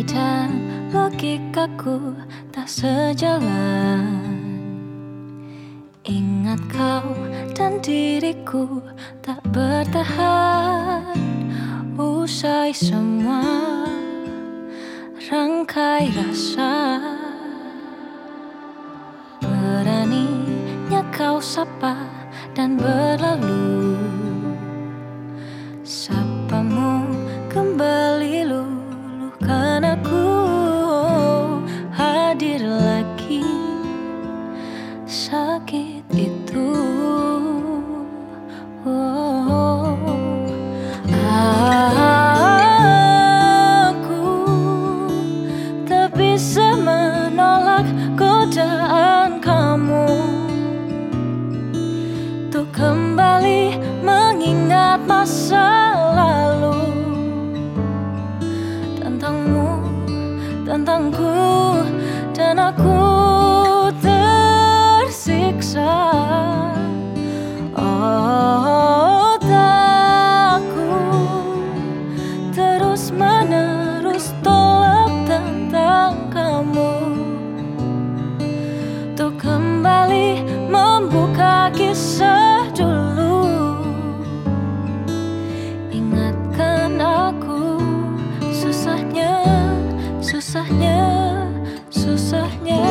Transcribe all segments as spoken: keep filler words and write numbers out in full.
dan logikaku tak sejalan. Ingat kau dan diriku tak bertahan. Usai semua rangkai rasa, beraninya kau sapa dan berlalu. Sapamu kembali luluhkan aku, hadir lagi sakit itu. Oh, aku tak bisa menolak godaan kamu untuk kembali mengingat masa lalu, tentangmu, tentangku, dan aku tersiksa. Oh, takut terus menerus tolak tentang kamu untuk kembali membuka kisah dulu. Ingatkan aku, susahnya, susahnya, susahnya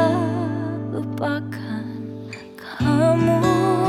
lupakan kamu.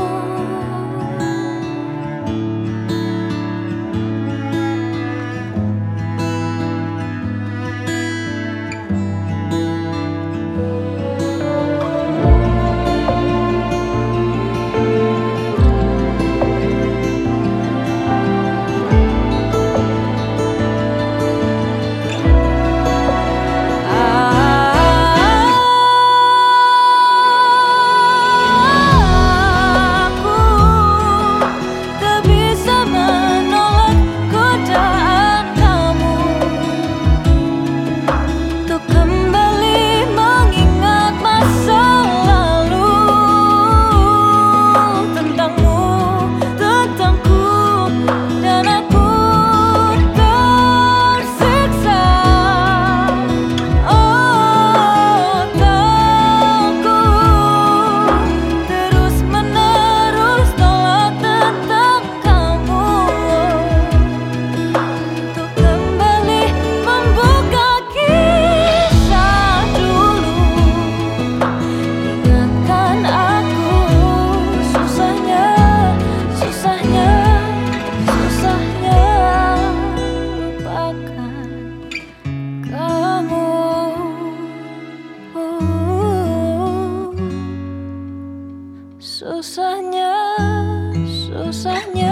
Susahnya, susahnya,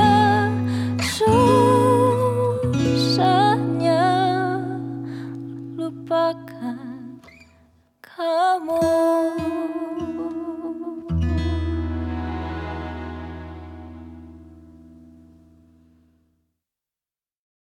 susahnya lupakan kamu.